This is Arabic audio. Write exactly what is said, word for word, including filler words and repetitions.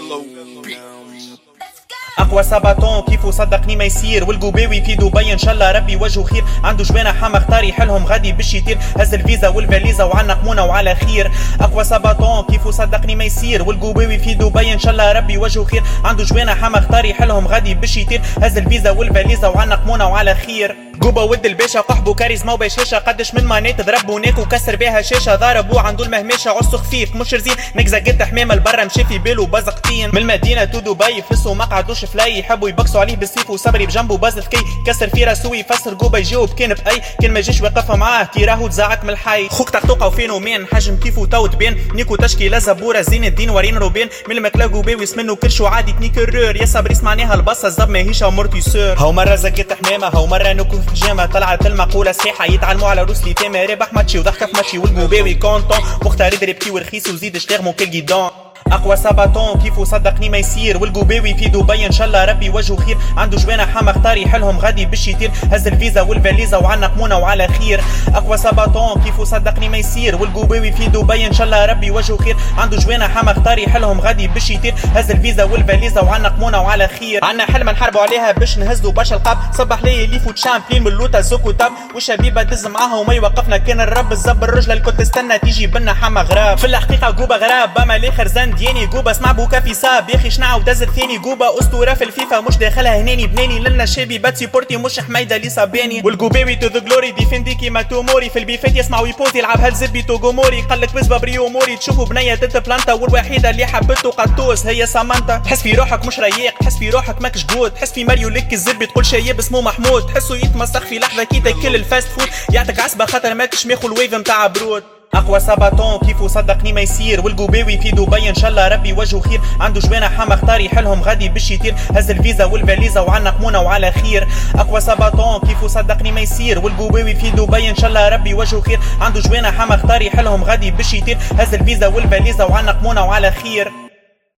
اقوى سباطون كيفو صدقني ما يصير، والقباوي في دبي ان شاء الله ربي وجهه خير. عنده جوانح حما اختار يحلهم غادي باش يطير، هز الفيزا والفاليزا وعنا قمونه وعلى خير. اقوى سباطون كيفو صدقني ما يصير، والقباوي في دبي ان شاء الله ربي وجهه خير. عنده جوانح حما اختار يحلهم غادي باش يطير، هز الفيزا والفاليزا وعنا قمونه وعلى خير. قوبا ود الباشا قحبو كاريزما وبشاشة، قدش من مانات ضرب وناك وكسر بيها شاشة. ضربو عنده المهماشة عصو خفيف مش رزين، نكزا قد حمام البرا مشي في بالو بزقتين. من المدينة تو دبي فلسو ما قعدوش فلاي، يحبوا يبكسوا عليه بالسيف وصبري بجنبه باز الكي. كسر في راسو يفسر قوبا يجاوب كان بأي، كان ما جيش واقفها معاه كي راهو تزعك من الحي. خوك طقطوقة وفينومين حجم كيفو تو تبان، نيكو تشكيلة زبورة زين الدين ورين روبان. من المكلا قوباوي اسمنو كرشو عادي تنيكرور، يا صبري سمعناها البصة الزب ماهيش امورتيسور. هاو مرة زكيت حمامة هاو مرة نكو في حجامة، طلعت المقولة صحيحة يتعلموا على روس لي تامة. ربح ماتشي وضحكة في ماتشي والقباوي كونتون، مختار يدري بكي ورخيص وزيد اشتغمو كالجيدون. اقوى سباطون كيفو صدقني ما يصير، والقباوي في دبي ان شاء الله ربي وجهه خير. عنده جوانح حما اختار يحلهم غادي باش يطير، هز الفيزا والفاليزا وعنا قمونه وعلى خير. اقوى سباطون كيفو صدقني ما يصير، والقباوي في دبي ان شاء الله ربي وجهه خير. عنده جوانح حما اختار يحلهم غادي باش يطير، هز الفيزا والفاليزا وعنا قمونه وعلى خير. عنا حلمه نحاربوا عليها باش نهزوا برشا القاب، صبح لي اللي فوت شامبيون من اللوطه زوكو تاب. والشبيبه دز معاها وما يوقفنا كان الرب الزب الرجله الكل تستنى تيجي بنا حما غراب. في الحقيقه قوبا غراب بما الاخر زندياني، قوبا اسمع بوكا في صاب ياخي شنع ودزت ثاني. قوبا اسطوره في الفيفا مش داخلها هناني بناني، لنا شابي بات سيبورتي مش حميده لي صاباني. والقباوي تو ذا جلوري ديفندي كيما توموري، في البيفات يسمع ويبوتي يلعب هالزبي توغوموري. قلك بزبا بريو موري تشوفوا بنيه تت بلانتا، والوحيده اللي حبته قطوس هي سامانتا. تحس في روحك مش رياق، تحس في روحك ماكش جود، تحس في ماريو لك الزبي تقول شايب اسمه محمود. تحسه يتمسخ في لحظه كي تاكل الفاست فود، يعطيك عصبه خاطر ماكش ماخو الويف متاع برود. اقوى سباطون كيفو صدقني ما يصير، والقباوي في دبي ان شاء الله ربي وجهه خير. عنده جوانح حما اختار يحلهم غادي باش يطير، هز الفيزا والفاليزا وعنا قمونه وعلى خير. اقوى سباطون كيفو صدقني ما يصير، والقباوي في دبي ان شاء الله ربي وجهه خير. عنده جوانح حما اختار يحلهم غادي باش يطير، هز الفيزا والفاليزا وعنا قمونه وعلى خير.